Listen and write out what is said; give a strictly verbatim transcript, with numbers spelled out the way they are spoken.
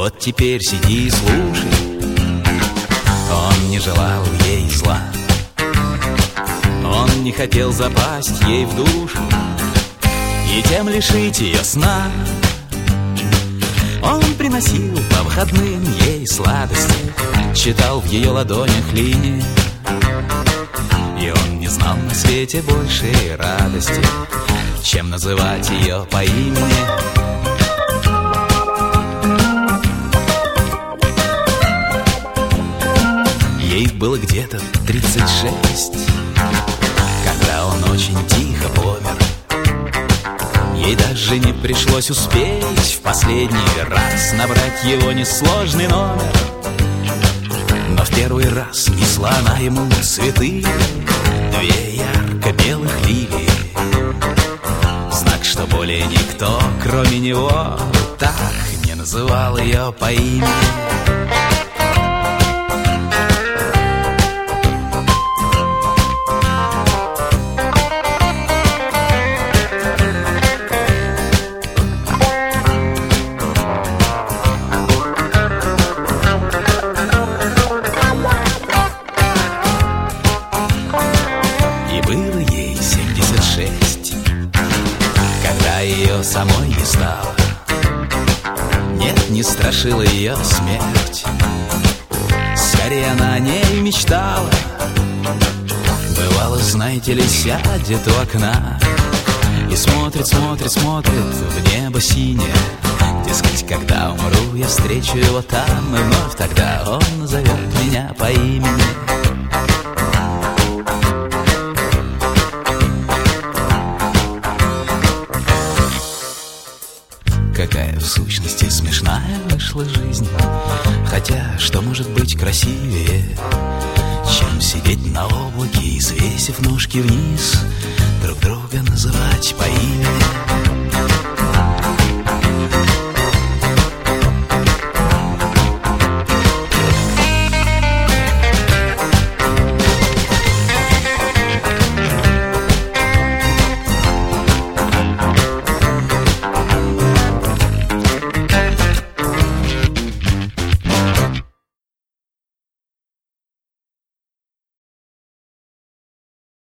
Вот теперь сиди и слушай. Он не желал ей зла, он не хотел запасть ей в душу и тем лишить ее сна. Он приносил по выходным ей сладости, читал в ее ладонях линии, и он не знал на свете большей радости, чем называть ее по имени. Ей было где-то тридцать шесть, когда он очень тихо помер. Ей даже не пришлось успеть в последний раз набрать его несложный номер. Но в первый раз несла она ему цветы, две ярко-белых лилии, знак, что более никто, кроме него, так не называл ее по имени. Самой не стало, нет, не страшила ее смерть, скорее она о ней мечтала. Бывало, знаете ли, сядет у окна и смотрит, смотрит, смотрит в небо синее. Дескать, когда умру, я встречу его там, и вновь тогда он назовет меня по имени. Какая в сущности смешная вышла жизнь. Хотя что может быть красивее, чем сидеть на облаке и, свесив ножки вниз, друг друга называть по имени.